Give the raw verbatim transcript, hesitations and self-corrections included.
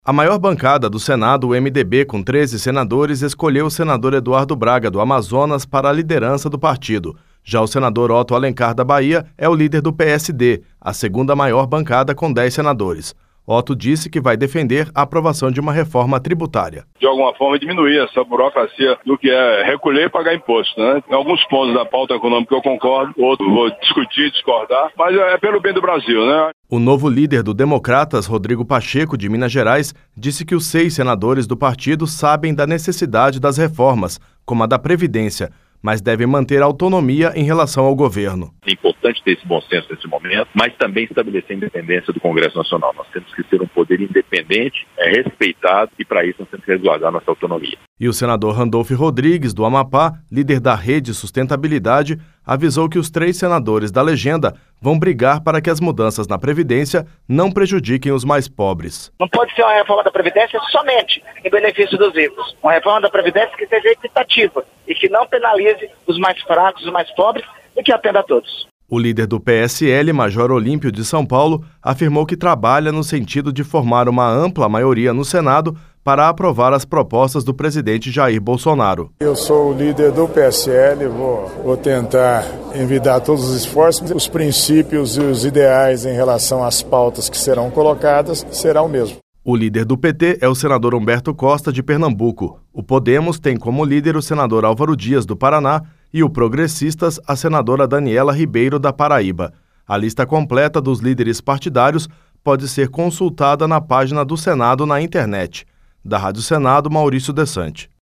A maior bancada do Senado, o M D B, com treze senadores, escolheu o senador Eduardo Braga, do Amazonas, para a liderança do partido. Já o senador Otto Alencar, da Bahia, é o líder do P S D, a segunda maior bancada com dez senadores. Otto disse que vai defender a aprovação de uma reforma tributária. De alguma forma, diminuir essa burocracia do que é recolher e pagar imposto, né? Em alguns pontos da pauta econômica eu concordo, outros vou discutir, discordar, mas é pelo bem do Brasil, né? O novo líder do Democratas, Rodrigo Pacheco, de Minas Gerais, disse que os seis senadores do partido sabem da necessidade das reformas, como a da Previdência, mas devem manter autonomia em relação ao governo. É importante ter esse bom senso nesse momento, mas também estabelecer a independência do Congresso Nacional. Nós temos que ser um poder independente, é, respeitado, e para isso nós temos que resguardar nossa autonomia. E o senador Randolfo Rodrigues, do Amapá, líder da Rede Sustentabilidade, avisou que os três senadores da legenda vão brigar para que as mudanças na Previdência não prejudiquem os mais pobres. Não pode ser uma reforma da Previdência somente em benefício dos ricos. Uma reforma da Previdência que seja equitativa e que não penalize os mais fracos, os mais pobres e que atenda a todos. O líder do P S L, Major Olímpio de São Paulo, afirmou que trabalha no sentido de formar uma ampla maioria no Senado para aprovar as propostas do presidente Jair Bolsonaro. Eu sou o líder do P S L, vou, vou tentar envidar todos os esforços, os princípios e os ideais em relação às pautas que serão colocadas será o mesmo. O líder do P T é o senador Humberto Costa, de Pernambuco. O Podemos tem como líder o senador Álvaro Dias, do Paraná, e o Progressistas, a senadora Daniela Ribeiro, da Paraíba. A lista completa dos líderes partidários pode ser consultada na página do Senado na internet. Da Rádio Senado, Maurício Desante.